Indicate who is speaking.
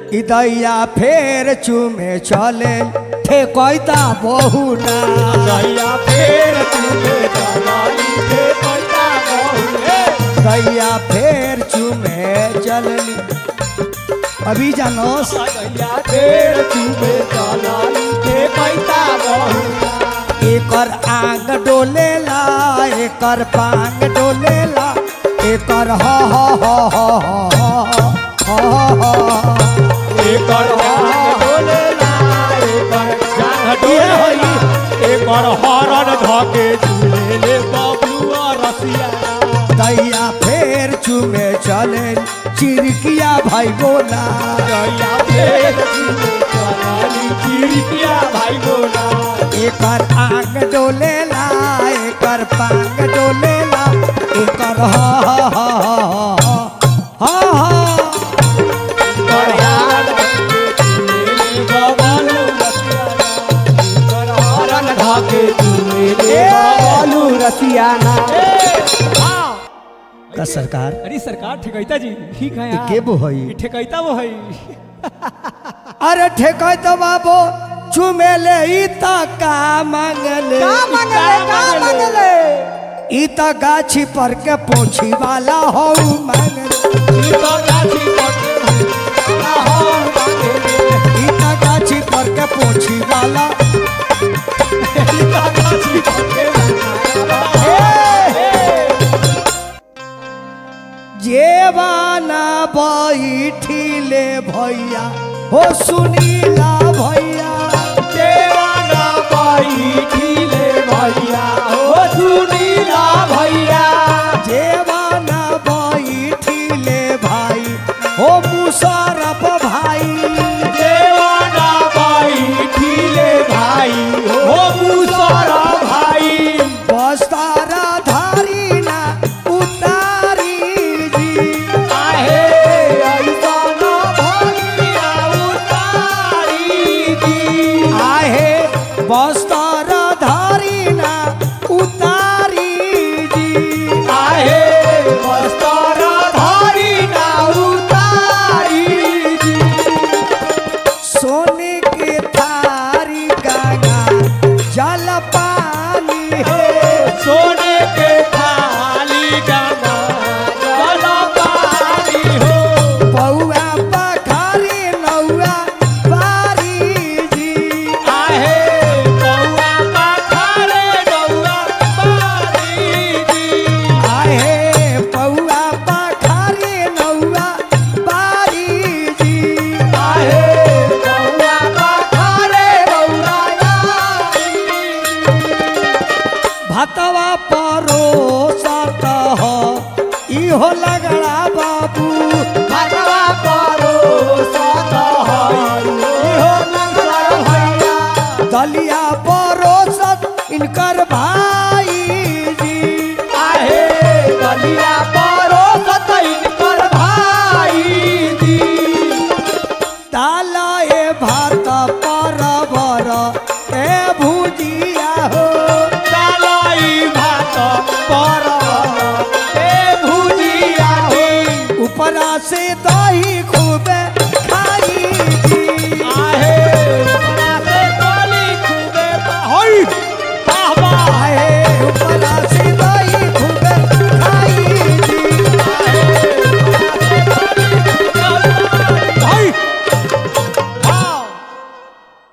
Speaker 1: दैया फेर चूमे चले ठेकैता बहुना
Speaker 2: दैया फेर चूमे चलली ठेकैता बहुना
Speaker 1: दैया फेर चूमे चलली अभी जानोस
Speaker 2: दैया फेर चूमे चलली ठेकैता बहुना
Speaker 1: एकर आंग डोलेला एकर पांग डोलेला एकर हा हा हा हा हा
Speaker 2: एकर हाथ डोलेला एकर जांघ डोलेला एकर हरण धके झूलेले बबुआ रसिया
Speaker 1: दैया फेर चूमे चले चिरकिया भाई बोला
Speaker 2: दैया फेर चूमे चलली चिरकिया भाई बोला
Speaker 1: एकर आंग डोलेला एकर पांग डोलेला एकर हा हा हा हा हा
Speaker 2: एकर हाथ झूलेले बबलू रसिया एकर हरण धके झूलेले बबलू रसियाना
Speaker 1: का सरकार
Speaker 2: अरे सरकार ठेकैता जी ठीक है
Speaker 1: के बो हई
Speaker 2: ठेकैता वो है
Speaker 1: अरे ठेकैत बाबू चुमेले ई त का मांगले ई त गाछी पर के पोछी वाला हो मांगले ई त गाछी पर के पोछी वाला जेवाना बैठिले भैया हो सुनीला भैया
Speaker 2: देवाना बैठिले भैया हो सुनीला भैया
Speaker 1: जेवाना बैठिले भाई हो मुशरफ भाई
Speaker 2: देवाना बैठिले भाई हो मुसरा भाई
Speaker 1: बस्तारा धारी ना उतारी जी
Speaker 2: आहे ऐसा ना भैया उतारी दी
Speaker 1: आहे बस्तारा धारी ना उतारी जी
Speaker 2: आहे बस्तारा धारी ना उतारी दी
Speaker 1: सोने के थारी गंगा जल पानी है
Speaker 2: सोने के थाली गंगा जल पानी हो
Speaker 1: पौआ पखारी नौआ बारी जी
Speaker 2: आहे बउआ पखारे डौआ बारी दी
Speaker 1: आहे पौआ पखारी नौआ बारी जी
Speaker 2: आहे बउआ पखारे डौआ बारी
Speaker 1: भतवा परोसत हो इहो लगड़ा बाबू
Speaker 2: भगवा परो सत हई इहो नंगर भैया
Speaker 1: दलिया परोसत इनकर